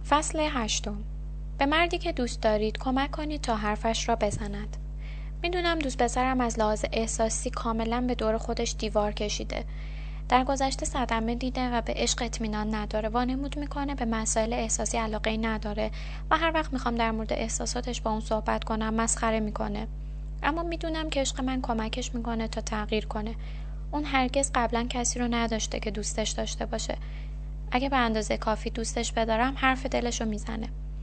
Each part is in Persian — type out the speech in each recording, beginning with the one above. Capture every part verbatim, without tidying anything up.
فصل هشتم. به مردی که دوست دارید کمک کنید تا حرفش را بزند. میدونم دوست پسرم از لحاظ احساسی کاملا به دور خودش دیوار کشیده. در گذشته صدمه دیده و به عشق اطمینان نداره. وانمود میکنه به مسائل احساسی علاقه نداره و هر وقت میخوام در مورد احساساتش با اون صحبت کنم مسخره میکنه. اما میدونم که عشق من کمکش میکنه تا تغییر کنه. اون هرگز قبلا کسی رو نداشته که دوستش داشته باشه. اگه به اندازه کافی دوستش بدارم حرف دلشو میزنه.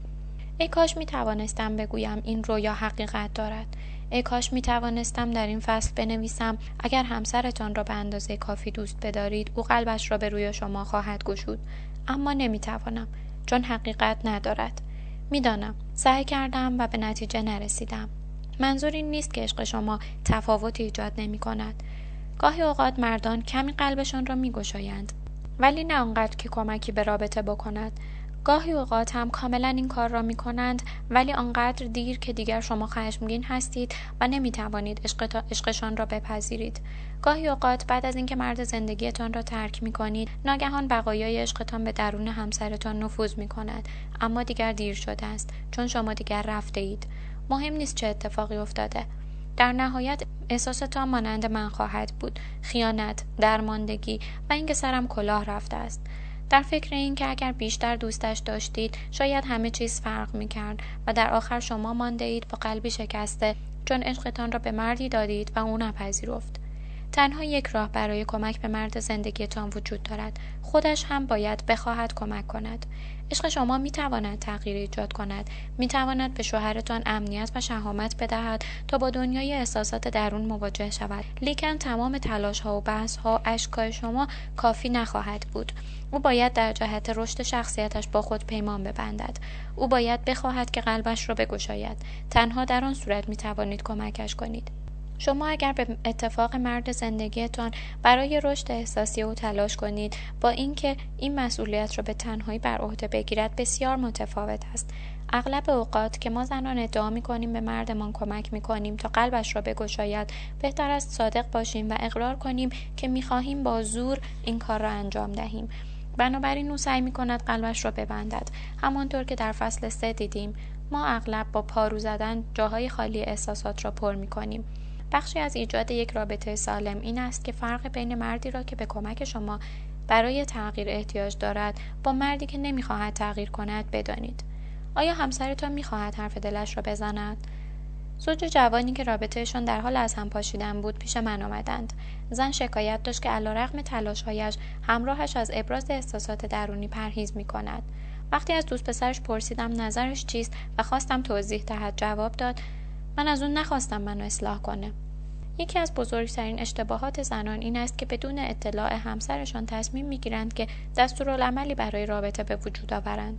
ای کاش میتوانستم بگویم این رویا حقیقت دارد. ای کاش میتوانستم در این فصل بنویسم اگر همسرتان را به اندازه کافی دوست بدارید او قلبش را به روی شما خواهد گشود. اما نمیتوانم چون حقیقت ندارد. میدانم سعی کردم و به نتیجه نرسیدم. منظور این نیست که عشق شما تفاوتی ایجاد نمی کند. گاهی اوقات مردان کمی قلبشان را میگشایند ولی نه آنقدر که کمکی به رابطه بکند. گاهی اوقات هم کاملا این کار را می کنند ولی آنقدر دیر که دیگر شما خشمگین هستید و نمی توانید عشق عشقشان را بپذیرید. گاهی اوقات بعد از اینکه مرد زندگیتان را ترک می کنید ناگهان بقایای عشقتان به درون همسرتان نفوذ می کند، اما دیگر دیر شده است چون شما دیگر رفته اید. مهم نیست چه اتفاقی افتاده. در نهایت احساستان مانند من خواهد بود: خیانت، درماندگی و اینکه سرم کلاه رفته است. در فکر این که اگر بیشتر دوستش داشتید شاید همه چیز فرق می‌کرد و در آخر شما مانده اید با قلبی شکسته چون عشقتان را به مردی دادید و او نپذیرفت. تنها یک راه برای کمک به مرد زندگیتان وجود دارد. خودش هم باید بخواهد کمک کند. عشق شما میتواند تغییر ایجاد کند. میتواند به شوهرتان امنیت و شهامت بدهد تا با دنیای احساسات درون مواجه شود. لیکن تمام تلاش ها و بحث ها اشکای شما کافی نخواهد بود. او باید در جهت رشد شخصیتش با خود پیمان ببندد. او باید بخواهد که قلبش را بگشاید. تنها در آن صورت میتوانید کمکش کنید. شما اگر به اتفاق مرد زندگیتان برای رشد احساسی او تلاش کنید با اینکه این مسئولیت را به تنهایی بر عهده بگیرد بسیار متفاوت است. اغلب اوقات که ما زنان ادعا می‌کنیم به مردمان کمک می‌کنیم تا قلبش را بگشاید، بهتر است صادق باشیم و اقرار کنیم که می‌خواهیم با زور این کار را انجام دهیم. بنابراین او سعی می‌کند قلبش را ببندد. همانطور که در فصل سه دیدیم، ما اغلب با پارو زدن جاهای خالی احساسات را پر می‌کنیم. بخشی از ایجاد یک رابطه سالم این است که فرق بین مردی را که به کمک شما برای تغییر احتیاج دارد با مردی که نمی‌خواهد تغییر کند بدانید. آیا همسرتان می‌خواهد حرف دلش را بزند؟ زوج جوانی که رابطهشان در حال از هم پاشیدن بود پیش من آمدند. زن شکایت داشت که علیرغم تلاش‌هایش همراهش از ابراز احساسات درونی پرهیز می‌کند. وقتی از دوست پسرش پرسیدم نظرش چیست و خواستم توضیح دهد، جواب داد: من از اون نخواستم منو اصلاح کنه. یکی از بزرگترین اشتباهات زنان این است که بدون اطلاع همسرشان تصمیم میگیرند که دستورالعملی برای رابطه به وجود آورند.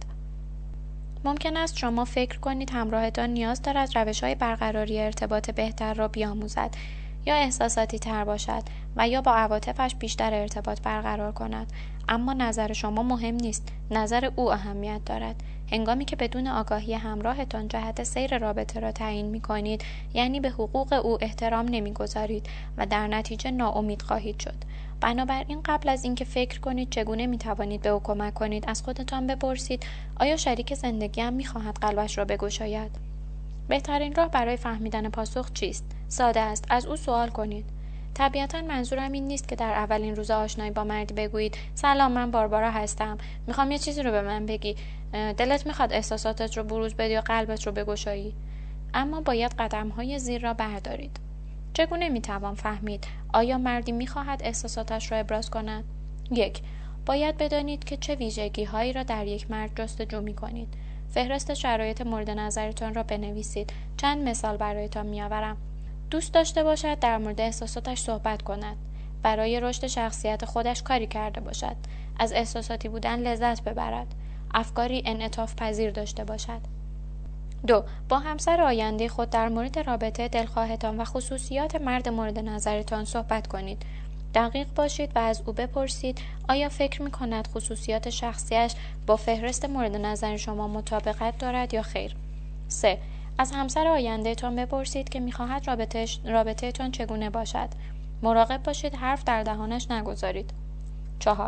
ممکن است شما فکر کنید همراهتان نیاز دارد روش‌های برقراری ارتباط بهتر را بیاموزد یا احساساتی تر باشد و یا با عواطفش بیشتر ارتباط برقرار کند، اما نظر شما مهم نیست، نظر او اهمیت دارد. هنگامی که بدون آگاهی همراهتان جهت سیر رابطه را تعیین می‌کنید، یعنی به حقوق او احترام نمی‌گذارید و در نتیجه ناامید خواهید شد. بنابراین قبل از اینکه فکر کنید چگونه می‌توانید به او کمک کنید، از خودتان بپرسید آیا شریک زندگیم می‌خواهد قلبش را بگشاید؟ بهترین راه برای فهمیدن پاسخ چیست؟ ساده است، از او سوال کنید. طبیعتاً منظورم این نیست که در اولین روز آشنایی با مردی بگویید سلام، من باربارا هستم، میخوام یه چیزی رو به من بگی، دلت میخواد احساساتت رو بروز بدی یا قلبت رو بگشایی. اما باید قدم‌های زیر را بردارید. چگونه میتوان فهمید آیا مردی میخواهد احساساتش را ابراز کند؟ یک، باید بدانید که چه ویژگی‌هایی را در یک مرد جستجو میکنید. فهرست شرایط مورد نظرتان را بنویسید. چند مثال برایتان میآورم. دوست داشته باشد در مورد احساساتش صحبت کند. برای رشد شخصیت خودش کاری کرده باشد. از احساساتی بودن لذت ببرد. افکاری انعطاف پذیر داشته باشد. دو، با همسر آینده خود در مورد رابطه دلخواهتان و خصوصیات مرد مورد نظرتان صحبت کنید. دقیق باشید و از او بپرسید آیا فکر می کند خصوصیات شخصیش با فهرست مورد نظر شما مطابقت دارد یا خیر. سه، از همسر آینده تان بپرسید که میخواهد رابطهش رابطه تان چگونه باشد. مراقب باشید حرف در دهانش نگذارید. چهار،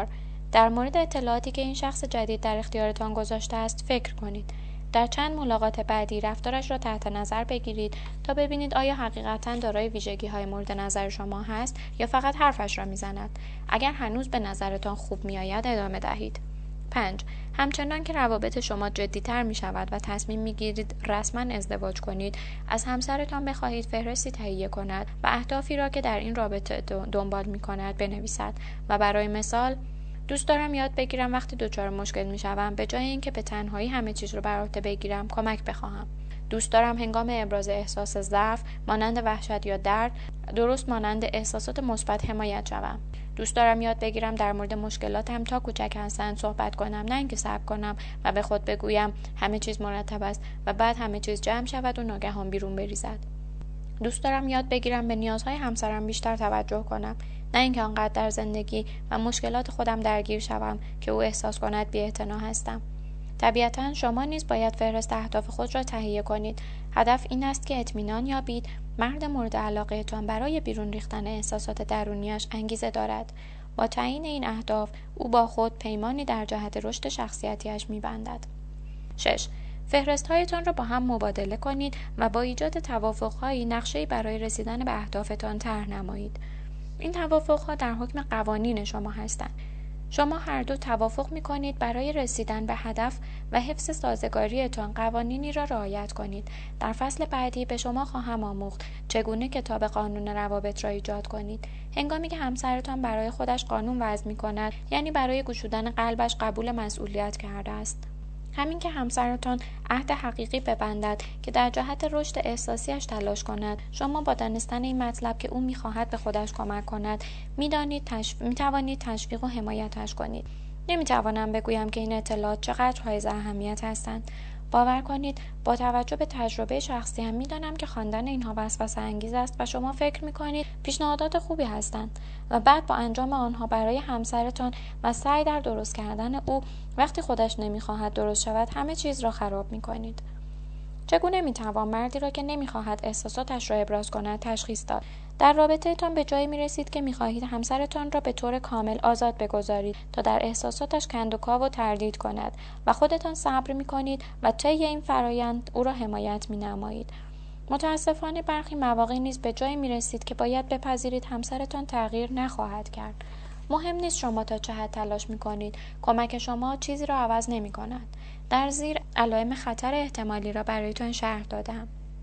در مورد اطلاعاتی که این شخص جدید در اختیارتان گذاشته است فکر کنید. در چند ملاقات بعدی رفتارش را تحت نظر بگیرید تا ببینید آیا حقیقتاً دارای ویژگی‌های مورد نظر شما هست یا فقط حرفش را می‌زند. اگر هنوز به نظرتان خوب می‌آید ادامه دهید. پنج. همچنان که روابط شما جدی‌تر می‌شود و تصمیم می‌گیرید رسما ازدواج کنید، از همسرتان بخواهید فهرستی تهیه کند و اهدافی را که در این رابطه دنبال می‌کند بنویسد و برای مثال دوست دارم یاد بگیرم وقتی دچار مشکل می‌شوم به جای اینکه به تنهایی همه چیز رو بر عهده بگیرم کمک بخواهم. دوست دارم هنگام ابراز احساس ضعف مانند وحشت یا درد درست مانند احساسات مثبت حمایت شوم. دوست دارم یاد بگیرم در مورد مشکلاتم تا کوچک هستند صحبت کنم، نه اینکه صبر کنم و به خود بگویم همه چیز مرتب است و بعد همه چیز جمع شود و ناگهان بیرون بریزد. دوست دارم یاد بگیرم به نیازهای همسرم بیشتر توجه کنم، نه اینکه آنقدر در زندگی و مشکلات خودم درگیر شوم که او احساس کند بی‌اعتنا هستم. طبیعتاً شما نیز باید فهرست اهداف خود را تهیه کنید. هدف این است که اطمینان یابید مرد مورد علاقه‌تان برای بیرون ریختن احساسات درونیش انگیزه دارد. با تعیین این اهداف او با خود پیمانی در جهت رشد شخصیتیش می‌بندد. شش. فهرست‌هایتان را با هم مبادله کنید و با ایجاد توافق‌هایی نقشه‌ای برای رسیدن به اهدافتان طرح نمایید. این توافق‌ها در حکم قوانین شما هستند. شما هر دو توافق می‌کنید برای رسیدن به هدف و حفظ سازگاریتان قوانینی را رعایت کنید. در فصل بعدی به شما خواهم آموخت چگونه کتاب قانون روابط را ایجاد کنید. هنگامی که همسرتان برای خودش قانون وضع می‌کند، یعنی برای گشودن قلبش قبول مسئولیت کرده است. همین که همسرتان عهد حقیقی ببندد که در جهت رشد احساسیش تلاش کند، شما با دانستن این مطلب که او می‌خواهد به خودش کمک کند، می‌دانید تشو... می‌توانید تشویق و حمایتش کنید. نمی‌توانم بگویم که این اطلاعات چقدر حائز اهمیت هستند. باور کنید با توجه به تجربه شخصی هم می‌دانم که خواندن اینها وسوسه انگیز است و شما فکر می‌کنید پیشنهادات خوبی هستند و بعد با انجام آنها برای همسرتان و سعی در درست کردن او وقتی خودش نمی‌خواهد درست شود همه چیز را خراب می‌کنید. چگونه می‌توان مردی را که نمی‌خواهد احساساتش را ابراز کند تشخیص داد؟ در رابطه‌تان به جایی می‌رسید که می‌خواهید همسرتان را به طور کامل آزاد بگذارید تا در احساساتش کندوکاو و تردید کند و خودتان صبر می‌کنید و طی این فرایند او را حمایت می‌نمایید. متأسفانه برخی مواقع نیز به جایی می‌رسید که باید بپذیرید همسرتان تغییر نخواهد کرد. مهم نیست شما تا چه حد تلاش می‌کنید، کمک شما چیزی را عوض نمی‌کند. در زیر علائم خطر احتمالی را برایتان شرح دادم.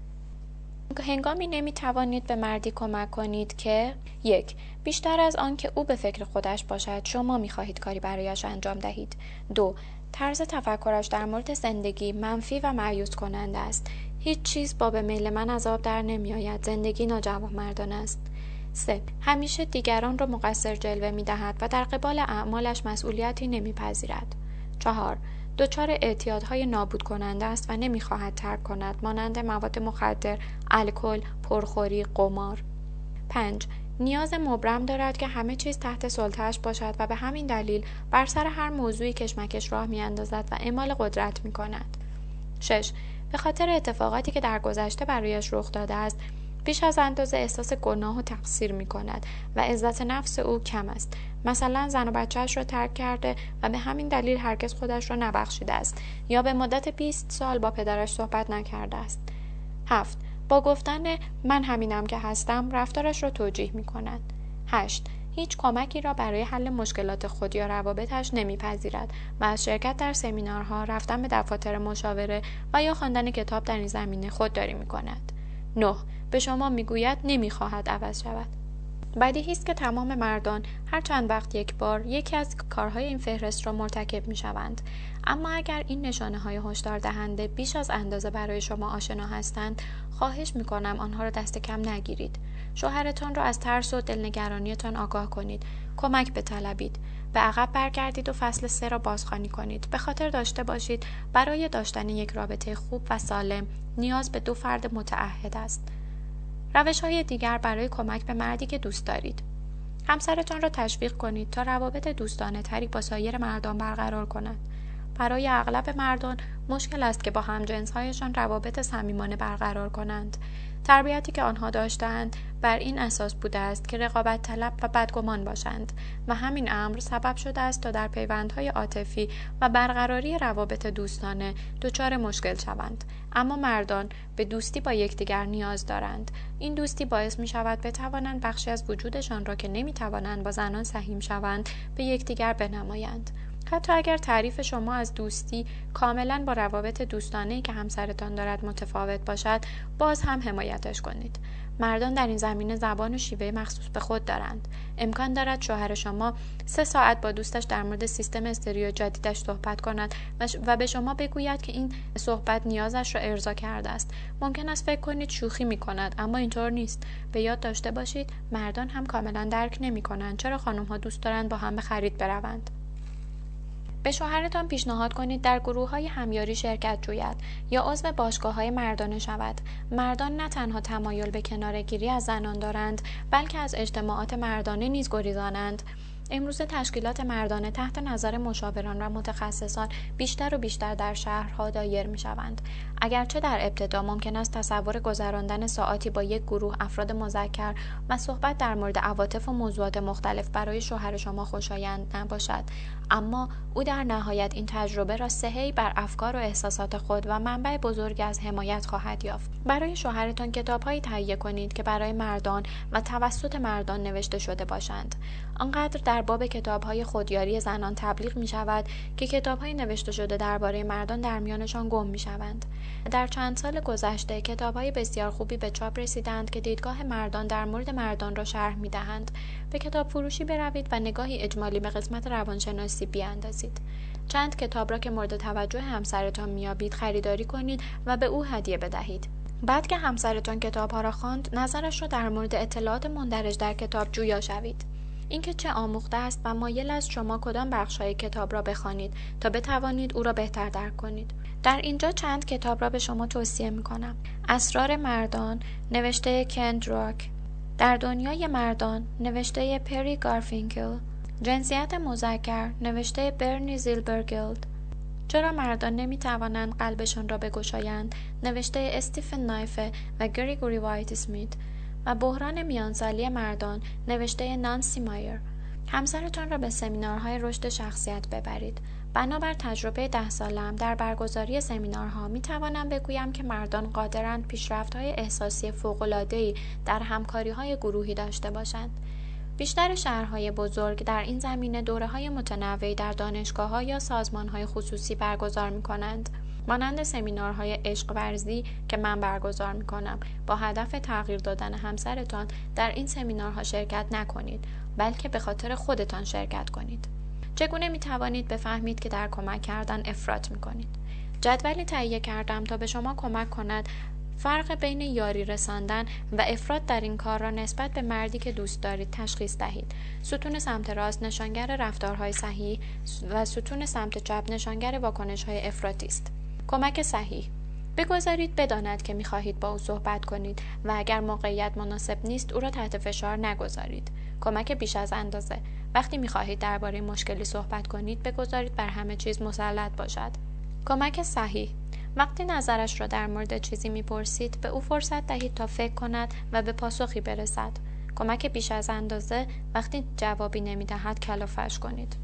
هنگامی نمی‌توانید به مردی کمک کنید که یک. بیشتر از آن که او به فکر خودش باشد شما می‌خواهید کاری برایش انجام دهید. دو. طرز تفکرش در مورد زندگی منفی و مایوس کننده است. هیچ چیز با به میل من از آب در نمی‌آید. زندگی ناجوانمردانه است. سه. همیشه دیگران را مقصر جلوه می‌دهد و در قبال اعمالش مسئولیتی نمی‌پذیرد. چهار. دچار اعتیادهای نابود کننده است و نمی‌خواهد ترک کند مانند مواد مخدر، الکل، پرخوری، قمار. پنج. نیاز مبرم دارد که همه چیز تحت سلطه‌اش باشد و به همین دلیل بر سر هر موضوعی کشمکش راه می‌اندازد و اعمال قدرت می‌کند. شش. به خاطر اتفاقاتی که در گذشته برایش رخ داده است، بیش از اندازه احساس گناه و تقصیر می کند و عزت نفس او کم است. مثلا زن و بچه‌اش را ترک کرده و به همین دلیل هرگز خودش را نبخشیده است یا به مدت بیست سال با پدرش صحبت نکرده است. هفت. با گفتن من همینم که هستم رفتارش را توجیه می کند. هشت. هیچ کمکی را برای حل مشکلات خود یا روابطش نمیپذیرد و از شرکت در سمینارها، رفتن به دفاتر مشاوره و یا خواندن کتاب در این زمینه خودداری می کند. نه. به شما میگوید نمیخواهد عوض شود. بدیهی است که تمام مردان هر چند وقت یک بار یکی از کارهای این فهرست را مرتکب میشوند. اما اگر این نشانه های هشدار دهنده بیش از اندازه برای شما آشنا هستند، خواهش میکنم آنها را دست کم نگیرید. شوهرتان را از ترس و دلنگرانیتان آگاه کنید. کمک بطلبید. به عقب برگردید و فصل سه را بازخوانی کنید. به خاطر داشته باشید برای داشتن یک رابطه خوب و سالم نیاز به دو فرد متعهد است. روش‌های دیگر برای کمک به مردی که دوست دارید. همسرتان را تشویق کنید تا روابط دوستانه تری با سایر مردان برقرار کند. برای اغلب مردان مشکل است که با همجنس‌هایشان روابط صمیمانه برقرار کنند. تربیتی که آنها داشته‌اند بر این اساس بوده است که رقابت طلب و بدگمان باشند و همین امر سبب شده است تا در پیوندهای عاطفی و برقراری روابط دوستانه دچار مشکل شوند. اما مردان به دوستی با یکدیگر نیاز دارند. این دوستی باعث می شود بتوانند بخشی از وجودشان را که نمی توانند با زنان سهیم شوند به یکدیگر بنمایند. حتی اگر تعریف شما از دوستی کاملا با روابط دوستانه‌ای که همسرتان دارد متفاوت باشد، باز هم حمایتش کنید. مردان در این زمینه زبان و شیوه مخصوص به خود دارند. امکان دارد شوهر شما سه ساعت با دوستش در مورد سیستم استریو جدیدش صحبت کند و به شما بگوید که این صحبت نیازش را ارضا کرده است. ممکن است فکر کنید شوخی می کند، اما اینطور نیست. به یاد داشته باشید مردان هم کاملا درک نمی کنند چرا خانم‌ها دوست دارند با هم به خرید بروند. به شوهرتان پیشنهاد کنید در گروه‌های همیاری شرکت جوید یا عضو باشگاه‌های مردانه شود. مردان نه تنها تمایل به کناره‌گیری از زنان دارند، بلکه از اجتماعات مردانه نیز گریزانند. امروزه تشکیلات مردانه تحت نظر مشاوران و متخصصان بیشتر و بیشتر در شهرها دایر می‌شوند. اگرچه در ابتدا ممکن است تصور گذراندن ساعاتی با یک گروه افراد مذکر و صحبت در مورد عواطف و موضوعات مختلف برای شوهر شما خوشایند نباشد، اما او در نهایت این تجربه را صحه‌ای بر افکار و احساسات خود و منبع بزرگی از حمایت خواهد یافت. برای شوهرتان کتاب‌هایی تهیه کنید که برای مردان و توسط مردان نوشته شده باشند. آنقدر در باب کتاب‌های خودیاری زنان تبلیغ می‌شود که کتاب‌های نوشته شده درباره مردان در میانشان گم می‌شوند. در چند سال گذشته کتاب‌های بسیار خوبی به چاپ رسیدند که دیدگاه مردان در مورد مردان را شرح می‌دهند. به کتاب فروشی بروید و نگاهی اجمالی به قسمت روانشناسی بیاندازید. چند کتاب را که مورد توجه همسرتان می‌یابید خریداری کنید و به او هدیه بدهید. بعد که همسرتان کتاب‌ها را خواند، نظرش را در مورد اطلاعات مندرج در کتاب جویا شوید. اینکه چه آموخته است و مایل است شما کدام بخش‌های کتاب را بخوانید تا بتوانید او را بهتر درک کنید. در اینجا چند کتاب را به شما توصیه می‌کنم. اسرار مردان نوشته کندراک، در دنیای مردان نوشته پری گارفینکل، جنسیت مذکر نوشته برنی زیلبرگیلد، چرا مردان نمی‌توانند قلبشان را بگشایند نوشته استیفن نایفه و گریگوری وایت اسمیت و بحران میانسالی مردان نوشته نانسی مایر. همسرتان را به سمینارهای رشد شخصیت ببرید. بنابر تجربه ده ساله‌ام در برگزاری سمینارها می توانم بگویم که مردان قادرند پیشرفت‌های احساسی فوق‌العاده‌ای در همکاری‌های گروهی داشته باشند. بیشتر شهرهای بزرگ در این زمینه دوره‌های متنوعی در دانشگاه‌ها یا سازمان‌های خصوصی برگزار می‌کنند. مانند سمینارهای عشق ورزی که من برگزار می‌کنم. با هدف تغییر دادن همسرتان در این سمینارها شرکت نکنید، بلکه به خاطر خودتان شرکت کنید. چگونه می‌توانید بفهمید که در کمک کردن افراط می‌کنید؟ جدولی تهیه کردم تا به شما کمک کند فرق بین یاری رساندن و افراط در این کار را نسبت به مردی که دوست دارید تشخیص دهید. ستون سمت راست نشانگر رفتارهای صحیح و ستون سمت چپ نشانگر واکنش‌های افراطی است. کمک صحیح: بگذارید بداند که می‌خواهید با او صحبت کنید و اگر موقعیت مناسب نیست او را تحت فشار نگذارید. کمک بیش از اندازه: وقتی می‌خواهید درباره مشکلی صحبت کنید بگذارید بر همه چیز مسلط باشد. کمک صحیح: وقتی نظرش را در مورد چیزی می‌پرسید به او فرصت دهید تا فکر کند و به پاسخی برسد. کمک بیش از اندازه: وقتی جوابی نمی‌دهد کلافه‌اش کنید.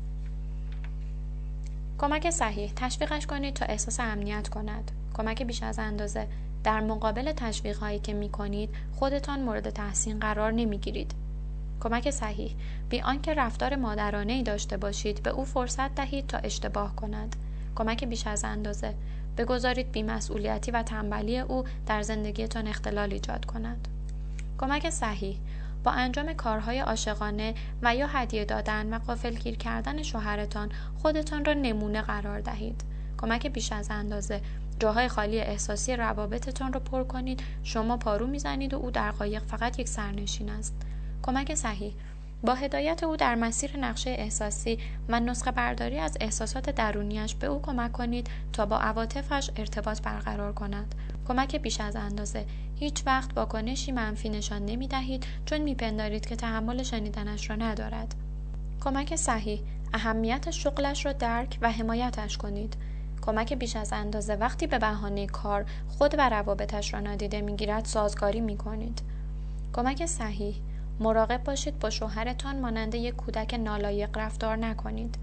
کمک صحیح: تشویقش کنید تا احساس امنیت کند. کمک بیش از اندازه: در مقابل تشویق‌هایی که می‌کنید خودتان مورد تحسین قرار نمی‌گیرید. کمک صحیح: بی آنکه رفتار مادرانه‌ای داشته باشید به او فرصت دهید تا اشتباه کند. کمک بیش از اندازه: بگذارید بی‌مسئولیتی و تنبلی او در زندگیتان اختلال ایجاد کند. کمک صحیح: با انجام کارهای عاشقانه و یا هدیه دادن و غافلگیر کردن شوهرتان خودتان را نمونه قرار دهید. کمک بیش از اندازه: جاهای خالی احساسی روابطتان را پر کنید. شما پارو میزنید و او در قایق فقط یک سرنشین است. کمک صحیح: با هدایت او در مسیر نقشه احساسی و نسخه برداری از احساسات درونیش به او کمک کنید تا با عواطفش ارتباط برقرار کند. کمک بیش از اندازه: هیچ وقت واکنشی منفی نشان نمی دهید چون می پندارید که تحمل شنیدنش را ندارد. کمک صحیح: اهمیت شغلش را درک و حمایتش کنید. کمک بیش از اندازه وقتی به بهانه کار خود و روابطش را نادیده میگیرد سازگاری میکنید. کمک صحیح: مراقب باشید با شوهرتان مانند یک کودک نالایق رفتار نکنید.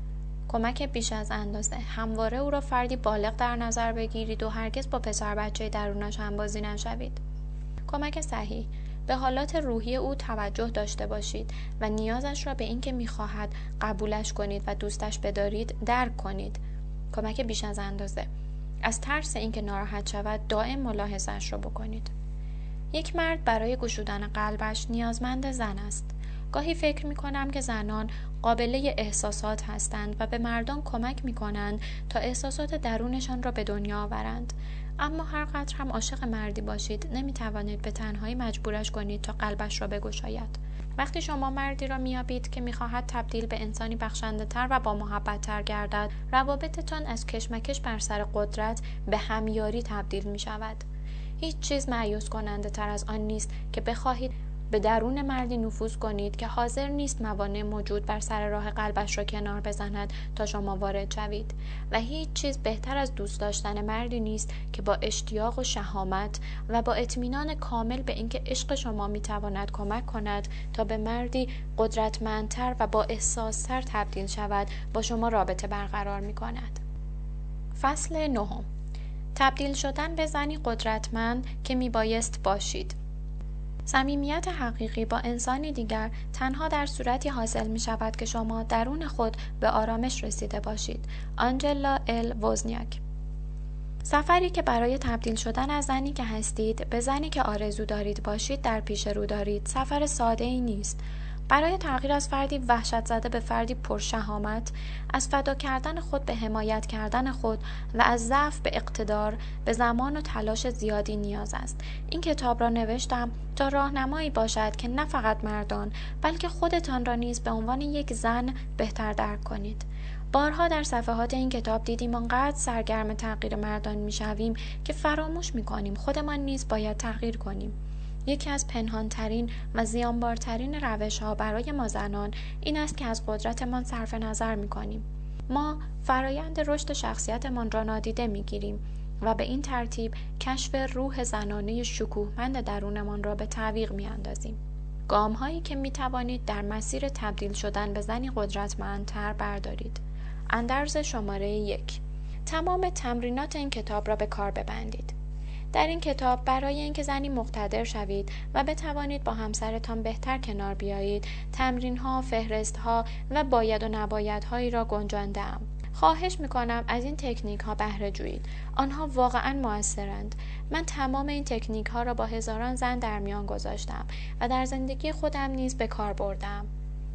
کمک بیش از اندازه: همواره او را فردی بالغ در نظر بگیرید و هرگز با پسر بچه درونش همبازی نشوید. کمک صحیح: به حالات روحی او توجه داشته باشید و نیازش را به اینکه می‌خواهد قبولش کنید و دوستش بدارید درک کنید. کمک بیش از اندازه: از ترس اینکه ناراحت شود دائم ملاحظه‌اش را بکنید. یک مرد برای گشودن قلبش نیازمند زن است. گاهی فکر می‌کنم که زنان قابل احساسات هستند و به مردان کمک می‌کنند تا احساسات درونشان را به دنیا آورند. اما هر قدر هم عاشق مردی باشید نمی‌توانید به تنهایی مجبورش کنید تا قلبش را بگشاید. وقتی شما مردی را می‌یابید که می‌خواهد تبدیل به انسانی بخشنده‌تر و با محبت‌تر گردد، روابطتان از کشمکش بر سر قدرت به همیاری تبدیل می‌شود. هیچ چیز مایوس کننده تر از آن نیست که بخواهید به درون مردی نفوذ کنید که حاضر نیست موانع موجود بر سر راه قلبش را کنار بزند تا شما وارد شوید، و هیچ چیز بهتر از دوست داشتن مردی نیست که با اشتیاق و شهامت و با اطمینان کامل به اینکه عشق شما میتواند کمک کند تا به مردی قدرتمندتر و با احساستر تبدیل شود با شما رابطه برقرار میکند. فصل نهم: تبدیل شدن به زنی قدرتمند که میبایست باشید. صمیمیت حقیقی با انسانی دیگر تنها در صورتی حاصل می شود که شما درون خود به آرامش رسیده باشید. آنجلا ال وزنیاک. سفری که برای تبدیل شدن از زنی که هستید به زنی که آرزو دارید باشید در پیش رو دارید. سفر ساده ای نیست. برای تغییر از فردی وحشت زده به فردی پرشهامت، از فدا کردن خود به حمایت کردن خود و از ضعف به اقتدار به زمان و تلاش زیادی نیاز است. این کتاب را نوشتم تا راهنمایی باشد که نه فقط مردان بلکه خودتان را نیز به عنوان یک زن بهتر درک کنید. بارها در صفحات این کتاب دیدیم آنقدر سرگرم تغییر مردان میشویم که فراموش میکنیم خودمان نیز باید تغییر کنیم. یکی از پنهانترین و زیانبارترین روش‌ها برای ما زنان این است که از قدرتمان صرف نظر می‌کنیم. ما فرایند رشد شخصیتمان را نادیده می‌گیریم و به این ترتیب کشف روح زنانه شکوهمند درونمان را به تعویق می‌اندازیم. گام‌هایی که می‌توانید در مسیر تبدیل شدن به زنی قدرتمندتر بردارید. اندرز شماره یک: تمام تمرینات این کتاب را به کار ببندید. در این کتاب برای اینکه زنی مقتدر شوید و بتوانید با همسرتان بهتر کنار بیایید، تمرین‌ها، فهرست‌ها و باید و نبایدهایی را گنجانده‌ام. خواهش می‌کنم از این تکنیک‌ها بهره جویید. آنها واقعاً مؤثرند. من تمام این تکنیک‌ها را با هزاران زن در میان گذاشتم و در زندگی خودم نیز به کار بردم.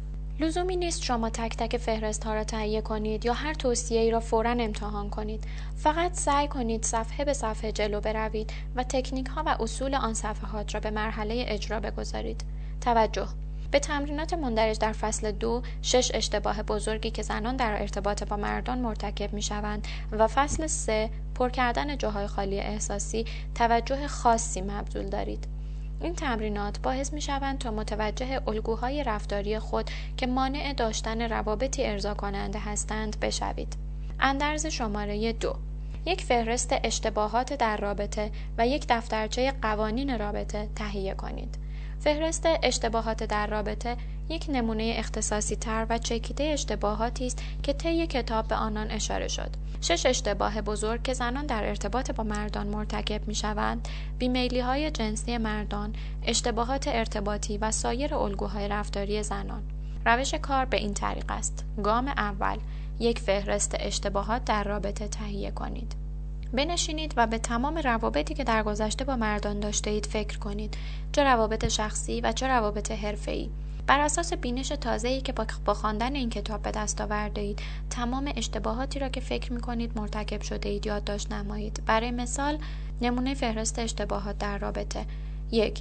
لزومی نیست شما تک تک فهرست ها را تهیه کنید یا هر توصیه ای را فوراً امتحان کنید. فقط سعی کنید صفحه به صفحه جلو بروید و تکنیک ها و اصول آن صفحات را به مرحله اجرا بگذارید. توجه: به تمرینات مندرج در فصل دو، شش اشتباه بزرگی که زنان در ارتباط با مردان مرتکب می شوند و فصل سه، پر کردن جاهای خالی احساسی، توجه خاصی مبذول دارید. این تمرینات باعث می شوند تا متوجه الگوهای رفتاری خود که مانع داشتن روابطی ارضا کننده هستند بشوید. اندرز شماره دو: یک فهرست اشتباهات در رابطه و یک دفترچه قوانین رابطه تهیه کنید. فهرست اشتباهات در رابطه یک نمونه اختصاصی تر و چکیده اشتباهاتی است که طی کتاب به آنان اشاره شد. شش اشتباه بزرگ که زنان در ارتباط با مردان مرتکب می‌شوند: بیمیلی‌های جنسی مردان، اشتباهات ارتباطی و سایر الگوهای رفتاری زنان. روش کار به این طریق است: گام اول، یک فهرست اشتباهات در رابطه تهیه کنید. بنشینید و به تمام روابطی که در گذشته با مردان داشته اید فکر کنید، چه روابط شخصی و چه روابط حرفه‌ای. بر اساس بینش تازه‌ای که با خواندن این کتاب به دست آورده اید، تمام اشتباهاتی را که فکر می‌کنید مرتکب شده اید یادداشت نمایید. برای مثال، نمونه فهرست اشتباهات در رابطه: یک،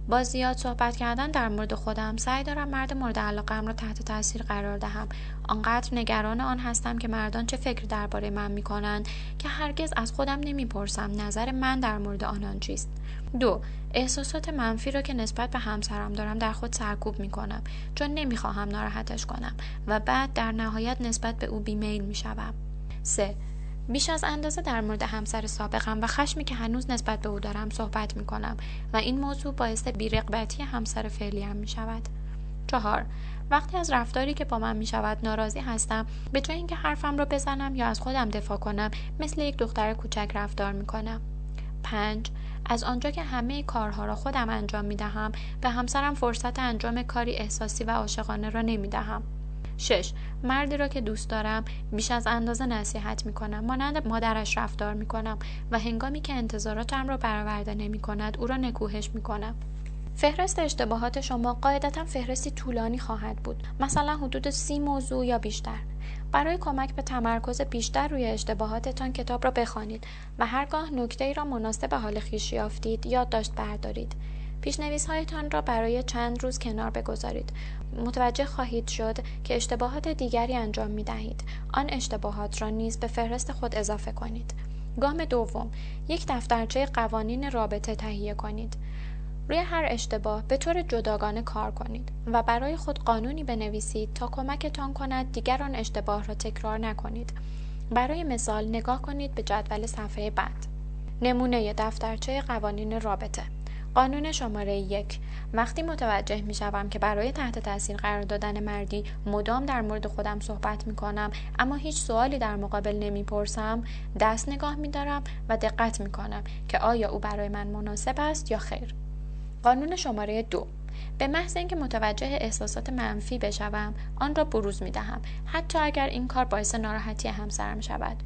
با زیاد صحبت کردن در مورد خودم سعی دارم مرد مورد علاقه‌ام را تحت تاثیر قرار دهم. آنقدر نگران آن هستم که مردان چه فکر درباره من می‌کنند که هرگز از خودم نمی‌پرسم نظر من در مورد آنان چیست. دو، احساسات منفی را که نسبت به همسرم دارم در خود سرکوب می‌کنم چون نمی‌خواهم ناراحتش کنم و بعد در نهایت نسبت به او بی‌میل می‌شوم. سه، بیش از اندازه در مورد همسر سابقم و خشمی که هنوز نسبت به او دارم صحبت می کنم و این موضوع باعث بی‌رغبتی همسر فعلیم می شود. چهار، وقتی از رفتاری که با من می شود ناراضی هستم، به جای اینکه حرفم را بزنم یا از خودم دفاع کنم، مثل یک دختر کوچک رفتار می کنم. پنج، از آنجا که همه کارها را خودم انجام می دهم، به همسرم فرصت انجام کاری احساسی و عاشقانه را نمی دهم. شش، مردی را که دوست دارم بیش از اندازه نصیحت می کنم، مانند مادرش رفتار می کنم و هنگامی که انتظاراتم را برآورده نمی کند او را نکوهش می کنم. فهرست اشتباهات شما قاعدتا فهرستی طولانی خواهد بود، مثلا حدود سی موضوع یا بیشتر. برای کمک به تمرکز بیشتر روی اشتباهاتتان کتاب را بخوانید و هرگاه نکته‌ای را مناسب حال خویش یافتید یادداشت بردارید. پیش‌نویس‌هایتان را برای چند روز کنار بگذارید. متوجه خواهید شد که اشتباهات دیگری انجام می‌دهید. آن اشتباهات را نیز به فهرست خود اضافه کنید. گام دوم، یک دفترچه قوانین رابطه تهیه کنید. روی هر اشتباه به طور جداگانه کار کنید و برای خود قانونی بنویسید تا کمکتان کند دیگر آن اشتباه را تکرار نکنید. برای مثال نگاه کنید به جدول صفحه بعد. نمونه دفترچه قوانین رابطه. قانون شماره یک، وقتی متوجه می شوم که برای تحت تاثیر قرار دادن مردی مدام در مورد خودم صحبت می کنم اما هیچ سوالی در مقابل نمی پرسم، دست نگاه می دارم و دقت می کنم که آیا او برای من مناسب است یا خیر. قانون شماره دو، به محض اینکه متوجه احساسات منفی بشوم آن را بروز می دهم، حتی اگر این کار باعث ناراحتی همسرم شود.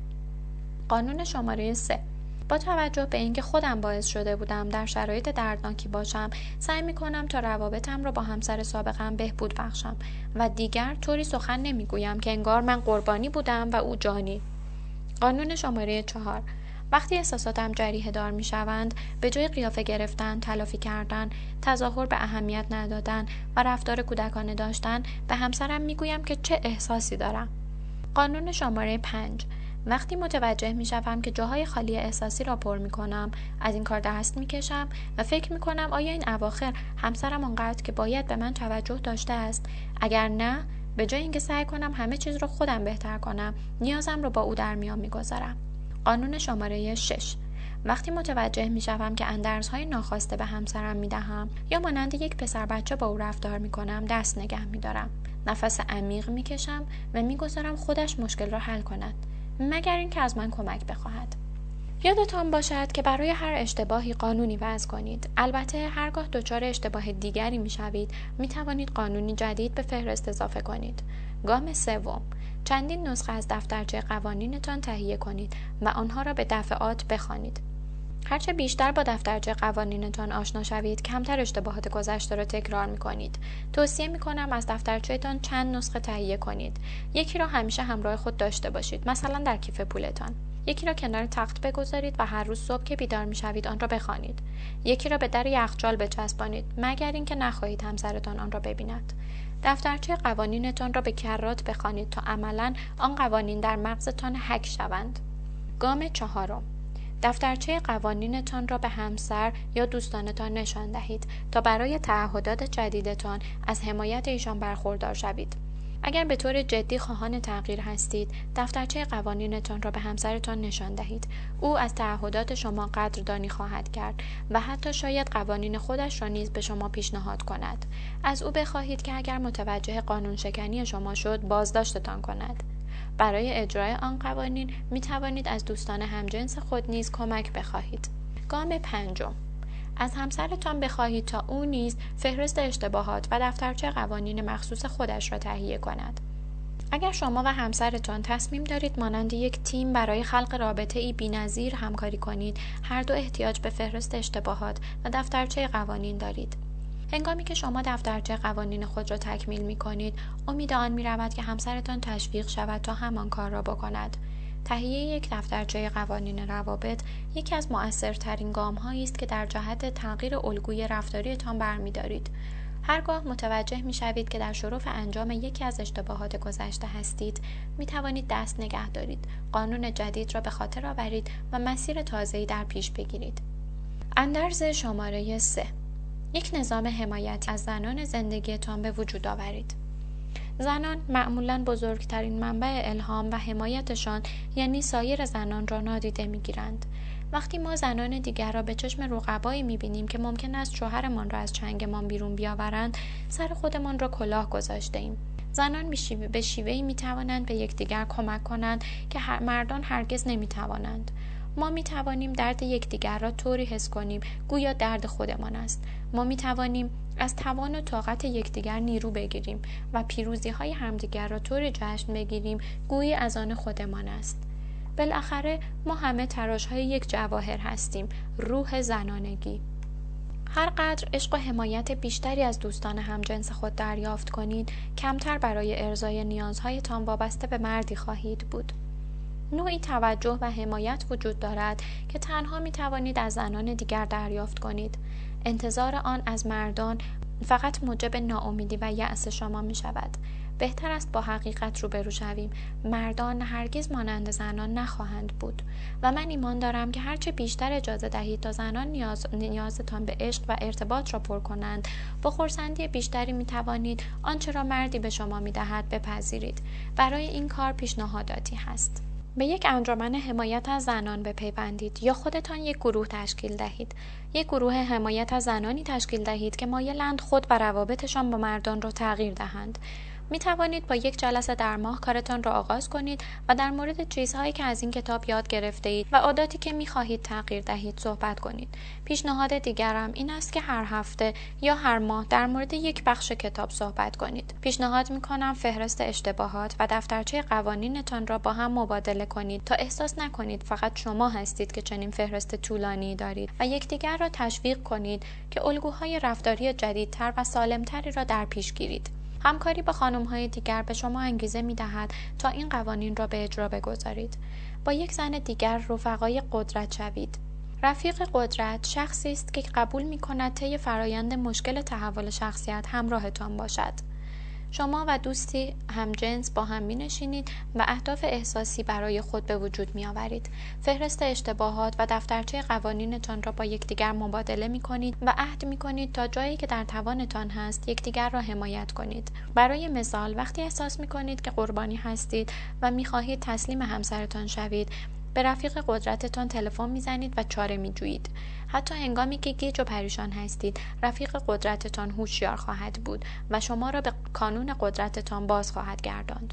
قانون شماره سه، با توجه به اینکه خودم باعث شده بودم در شرایط دردناکی باشم، سعی می کنم تا روابطم را با همسر سابقم بهبود بخشم و دیگر طوری سخن نمی گویم که انگار من قربانی بودم و او جانی. قانون شماره چهار، وقتی احساساتم جریحه دار می شوند، به جای قیافه گرفتن، تلافی کردن، تظاهر به اهمیت ندادن و رفتار کودکانه داشتن، به همسرم می گویم که چه احساسی دارم. قانون شماره پنج، وقتی متوجه می شوم که جاهای خالی احساسی را پر می کنم، از این کار دست می کشم و فکر می کنم آیا این اواخر همسرم آنقدر که باید به من توجه داشته است؟ اگر نه، به جای اینکه سعی کنم همه چیز را خودم بهتر کنم، نیازم را با او در میان می گذارم. قانون شماره شش، وقتی متوجه می شوم که اندرزهای ناخواسته به همسرم می دهم یا مانند یک پسر بچه با او رفتار می کنم، دست نگه می دارم. نفس عمیق می کشم و می گذارم خودش مشکل را حل کند، مگر اینکه از من کمک بخواهد. یادتان باشد که برای هر اشتباهی قانونی وضع کنید. البته هرگاه دچار اشتباه دیگری می شوید، می توانید قانونی جدید به فهرست اضافه کنید. گام سوم، چندین نسخه از دفترچه قوانینتان تهیه کنید و آنها را به دفعات بخوانید. هرچه بیشتر با دفترچه قوانینتان آشنا شوید، کمتر اشتباهات گذشته را تکرار می‌کنید. توصیه می‌کنم از دفترچه‌تان چند نسخه تهیه کنید. یکی را همیشه همراه خود داشته باشید، مثلا در کیف پولتان. یکی را کنار تخت بگذارید و هر روز صبح که بیدار می‌شوید آن را بخوانید. یکی را به در یخچال بچسبانید، مگر اینکه نخواهید همسرتان آن را ببیند. دفترچه قوانینتان را به کرات بخوانید تا عملاً آن قوانین در مغزتان حک شوند. گام چهارم، دفترچه قوانینتان را به همسر یا دوستانتان نشان دهید تا برای تعهدات جدیدتان از حمایت ایشان برخوردار شوید. اگر به طور جدی خواهان تغییر هستید، دفترچه قوانینتان را به همسرتان نشان دهید. او از تعهدات شما قدردانی خواهد کرد و حتی شاید قوانین خودش را نیز به شما پیشنهاد کند. از او بخواهید که اگر متوجه قانون شکنی شما شد، بازداشتتان کند. برای اجرای آن قوانین می توانید از دوستان همجنس خود نیز کمک بخواهید. گام پنجم، از همسرتان بخواهید تا او نیز فهرست اشتباهات و دفترچه قوانین مخصوص خودش را تهیه کند. اگر شما و همسرتان تصمیم دارید مانند یک تیم برای خلق رابطه‌ای بی‌نظیر همکاری کنید، هر دو احتیاج به فهرست اشتباهات و دفترچه قوانین دارید. هنگامی که شما دفترچه قوانین خود را تکمیل می کنید، امید آن می رود که همسرتان تشویق شود تا همان کار را بکند. تهیه یک دفترچه قوانین روابط یکی از مؤثرترین گام‌هایی است که در جهت تغییر الگوی رفتاریتان برمی‌دارید. هرگاه متوجه می‌شوید که در شرف انجام یکی از اشتباهات گذشته هستید، می‌توانید دست نگه دارید، قانون جدید را به خاطر آورید و مسیر تازه‌ای در پیش بگیرید. اندرز شماره سه. یک نظام حمایتی از زنان زندگیتان به وجود آورید. زنان معمولاً بزرگترین منبع الهام و حمایتشان یعنی سایر زنان را نادیده می‌گیرند. وقتی ما زنان دیگر را به چشم رقبایی می‌بینیم که ممکن است شوهرمان را از چنگمان بیرون بیاورند، سر خودمان را کلاه گذاشته‌ایم. زنان به شیوهی می‌توانند به یکدیگر کمک کنند که مردان هرگز نمی‌توانند. ما می توانیم درد یکدیگر را طوری حس کنیم گویا درد خودمان است. ما می توانیم از توان و طاقت یکدیگر نیرو بگیریم و پیروزی های همدیگر را طوری جشن بگیریم گویی از آن خودمان است. بالاخره ما همه تراش های یک جواهر هستیم، روح زنانگی. هر قدر عشق و حمایت بیشتری از دوستان همجنس خود دریافت کنید، کمتر برای ارضای نیازهایتان وابسته به مردی خواهید بود. نوعی توجه و حمایت وجود دارد که تنها می توانید از زنان دیگر دریافت کنید. انتظار آن از مردان فقط موجب ناامیدی و یأس شما می شود. بهتر است با حقیقت روبرو شویم. مردان هرگز مانند زنان نخواهند بود و من ایمان دارم که هرچه بیشتر اجازه دهید تا زنان نیاز، نیازتان به عشق و ارتباط را پر کنند، با خرسندی بیشتری می توانید آنچه را مردی به شما می دهد بپذیرید. برای این کار پیشنهاداتی هست. به یک انجمن حمایت از زنان بپیوندید یا خودتان یک گروه تشکیل دهید. یک گروه حمایت از زنانی تشکیل دهید که مایلند خود و روابطشان با مردان را تغییر دهند. می توانید با یک جلسه در ماه کارتان را آغاز کنید و در مورد چیزهایی که از این کتاب یاد گرفته اید و عاداتی که می خواهید تغییر دهید صحبت کنید. پیشنهاد دیگرم این است که هر هفته یا هر ماه در مورد یک بخش کتاب صحبت کنید. پیشنهاد می کنم فهرست اشتباهات و دفترچه قوانینتان را با هم مبادله کنید تا احساس نکنید فقط شما هستید که چنین فهرست طولانی دارید و یکدیگر را تشویق کنید که الگوهای رفتاری جدیدتر و سالمتری را در پیش گیرید. همکاری با خانم‌های دیگر به شما انگیزه می‌دهد تا این قوانین را به اجرا بگذارید. با یک زن دیگر رفقای قدرت شوید. رفیق قدرت شخصی است که قبول می‌کند طی فرایند مشکل تحول شخصیت همراهتان باشد. شما و دوستی همجنس با هم می‌نشینید و اهداف احساسی برای خود به وجود می‌آورید. فهرست اشتباهات و دفترچه قوانینتان را با یکدیگر مبادله می‌کنید و عهد می‌کنید تا جایی که در توانتان هست یکدیگر را حمایت کنید. برای مثال وقتی احساس می‌کنید که قربانی هستید و می‌خواهید تسلیم همسرتان شوید، به رفیق قدرتتان تلفن میزنید و چاره میجویید. حتی هنگامی که گیج و پریشان هستید، رفیق قدرتتان هوشیار خواهد بود و شما را به کانون قدرتتان باز خواهد گرداند.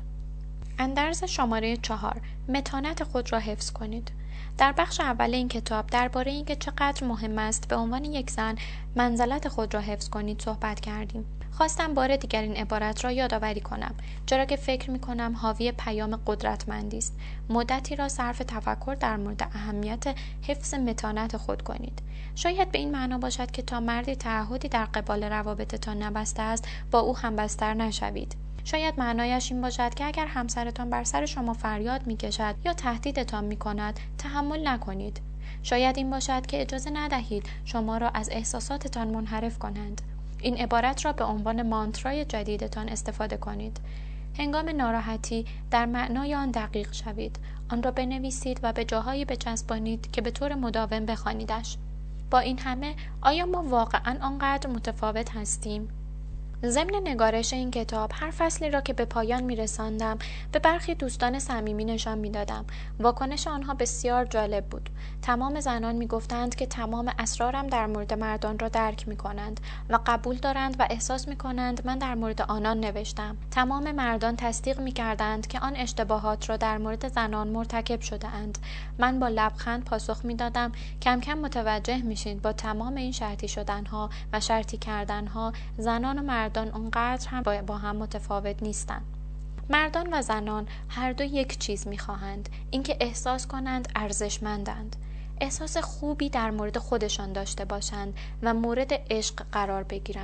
اندرز شماره چهار. متانت خود را حفظ کنید. در بخش اول این کتاب درباره اینکه چقدر مهم است به عنوان یک زن منزلت خود را حفظ کنید صحبت کردیم. خواستم بار دیگر این عبارت را یادآوری کنم، چرا که فکر می کنم حاوی پیام قدرتمندی است. مدتی را صرف تفکر در مورد اهمیت حفظ متانت خود کنید. شاید به این معنا باشد که تا مردی تعهدی در قبال روابطتان نبسته است، با او همبستر نشوید. شاید معنایش این باشد که اگر همسرتان بر سر شما فریاد می کشد یا تهدیدتان می کند، تحمل نکنید. شاید این باشد که اجازه ندهید شما را از احساساتتان منحرف کنند. این عبارت را به عنوان مانترای جدیدتان استفاده کنید. هنگام ناراحتی در معنای آن دقیق شوید. آن را بنویسید و به جاهایی بچسبانید که به طور مداوم بخوانیدش. با این همه آیا ما واقعاً آنقدر متفاوت هستیم؟ ضمن نگارش این کتاب هر فصلی را که به پایان می‌رساندم به برخی دوستان صمیمی نشان می‌دادم. واکنش آنها بسیار جالب بود. تمام زنان می‌گفتند که تمام اسرارم در مورد مردان را درک می‌کنند و قبول دارند و احساس می‌کنند من در مورد آنان نوشتم. تمام مردان تصدیق می‌کردند که آن اشتباهات را در مورد زنان مرتکب شده‌اند. من با لبخند پاسخ می‌دادم کم کم متوجه می‌شید با تمام این شرطی شدن‌ها و شرطی کردن‌ها زنان و مردان مردان اونقدر هم با هم متفاوت نیستند. مردان و زنان هر دو یک چیز می‌خواهند، اینکه احساس کنند ارزشمندند، احساس خوبی در مورد خودشان داشته باشند و مورد عشق قرار بگیرند.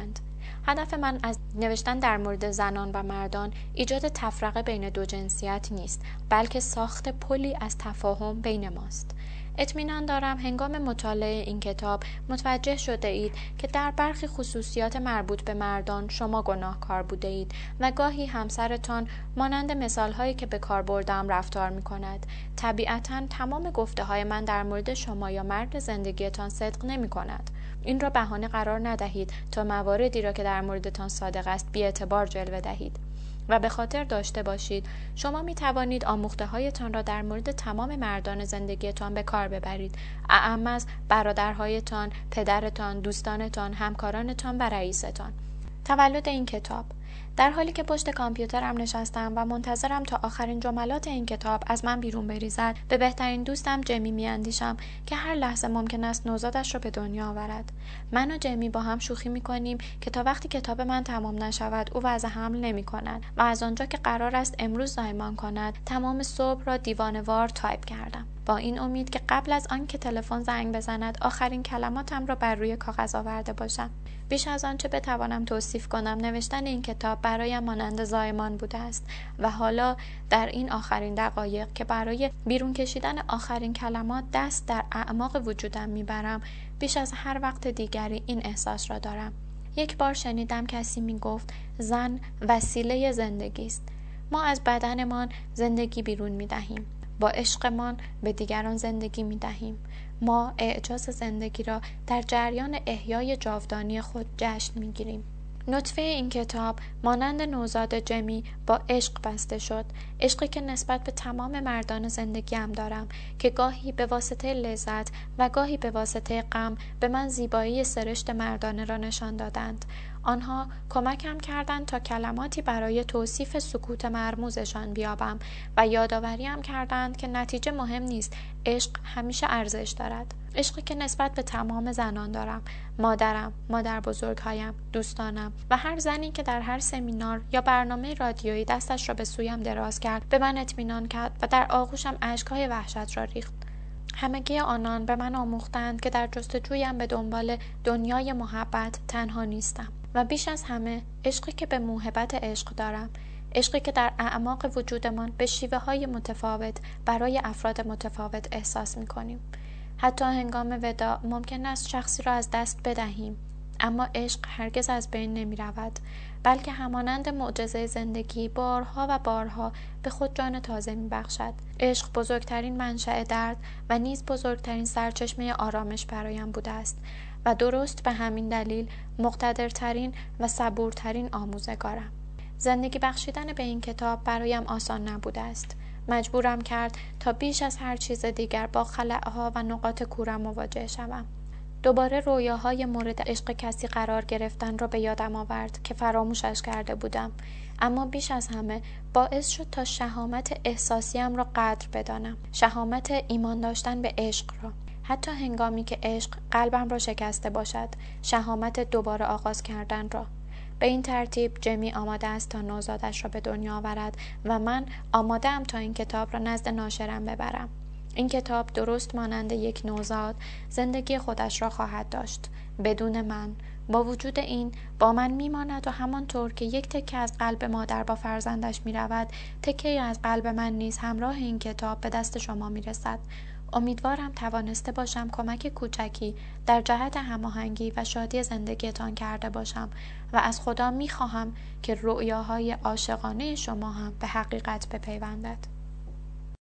هدف من از نوشتن در مورد زنان و مردان ایجاد تفرقه بین دو جنسیت نیست، بلکه ساخت پلی از تفاهم بین ماست. اطمینان دارم هنگام مطالعه این کتاب متوجه شده اید که در برخی خصوصیات مربوط به مردان شما گناهکار بوده اید و گاهی همسرتان مانند مثالهایی که به کار بردم رفتار می کند. طبیعتاً تمام گفته های من در مورد شما یا مرد زندگیتان صدق نمی کند. این را بهانه قرار ندهید تا مواردی را که در موردتان صادق است بی اعتبار جلوه دهید. و به خاطر داشته باشید شما می توانید آموخته هایتان را در مورد تمام مردان زندگیتان به کار ببرید، اعم از برادرهایتان، پدرتان، دوستانتان، همکارانتان و رئیستان. تولد این کتاب. در حالی که پشت کامپیوترم نشستم و منتظرم تا آخرین جملات این کتاب از من بیرون بریزد، به بهترین دوستم جمی میاندیشم که هر لحظه ممکن است نوزادش را به دنیا آورد. من و جمی با هم شوخی میکنیم که تا وقتی کتاب من تمام نشود او وضع حمل نمی کند و از آنجا که قرار است امروز زایمان کند تمام صبح را دیوانه‌وار تایپ کردم، با این امید که قبل از آن که تلفن زنگ بزند آخرین کلماتم را بر روی کاغذ آورده باشم. بیش از آنچه بتوانم توصیف کنم نوشتن این کتاب برایم مانند زایمان بوده است و حالا در این آخرین دقایق که برای بیرون کشیدن آخرین کلمات دست در اعماق وجودم میبرم بیش از هر وقت دیگری این احساس را دارم. یک بار شنیدم کسی میگفت زن وسیله زندگی است. ما از بدنمان زندگی بیرون میدهیم، با عشقمان به دیگران زندگی میدهیم. ما اعجاز زندگی را در جریان احیای جاودانی خود جشن میگیریم. نطفه این کتاب مانند نوزاد جمی با عشق بسته شد، عشقی که نسبت به تمام مردان زندگیم دارم که گاهی به واسطه لذت و گاهی به واسطه غم به من زیبایی سرشت مردانه را نشان دادند. آنها کمکم کردند تا کلماتی برای توصیف سکوت مرموزشان بیابم و یادآوریم کردند که نتیجه مهم نیست، عشق همیشه ارزش دارد. عشقی که نسبت به تمام زنان دارم، مادرم، مادر بزرگهایم، دوستانم و هر زنی که در هر سمینار یا برنامه رادیویی دستش را به سویم دراز کرد به من اطمینان کرد و در آغوشم اشک‌های وحشت را ریخت. همگی آنان به من آموختند که در جستجویم به دنبال دنیای محبت تنها نیستم و بیش از همه عشقی که به موهبت عشق دارم، عشقی که در اعماق وجودمان به شیوه های متفاوت برای افراد متفاوت احساس می کنیم. حتی هنگام وداع ممکن است شخصی را از دست بدهیم، اما عشق هرگز از بین نمی رود، بلکه همانند معجزه زندگی بارها و بارها به خود جان تازه می بخشد. عشق بزرگترین منشأ درد و نیز بزرگترین سرچشمه آرامش برایم بوده است و درست به همین دلیل مقتدرترین و صبورترین آموزگارم. زندگی بخشیدن به این کتاب برایم آسان نبوده است. مجبورم کرد تا بیش از هر چیز دیگر با خلأها و نقاط کورم مواجه شوم. دوباره رویاهای مورد عشق کسی قرار گرفتن را به یادم آورد که فراموشش کرده بودم، اما بیش از همه باعث شد تا شهامت احساسیم را قدر بدانم، شهامت ایمان داشتن به عشق را. حتی هنگامی که عشق قلبم را شکسته باشد، شهامت دوباره آغاز کردن را. به این ترتیب جمی آماده است تا نوزادش را به دنیا آورد و من آماده ام تا این کتاب را نزد ناشرم ببرم. این کتاب درست مانند یک نوزاد زندگی خودش را خواهد داشت، بدون من. با وجود این با من میماند و همانطور که یک تکه از قلب مادر با فرزندش میرود، تکه از قلب من نیز همراه این کتاب به دست شما میرسد. امیدوارم توانسته باشم کمک کوچکی در جهت هماهنگی و شادی زندگیتان کرده باشم و از خدا میخواهم که رؤیاهای عاشقانه شما هم به حقیقت بپیوندد.